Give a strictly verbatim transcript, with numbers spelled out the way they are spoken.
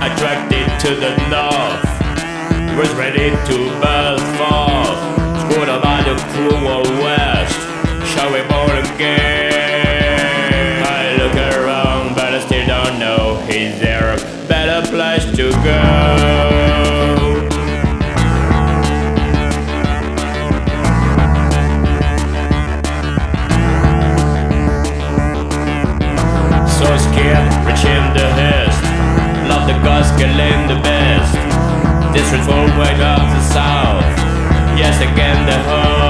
attracted to the north, was ready to burst forth. Screwed by the cruel west, shall we born again? I look around, but I still don't know. Is there a better place to go? So scared, reaching the east. Love the gods, killing the best. Disrespectful way of the south. Yes, again the whole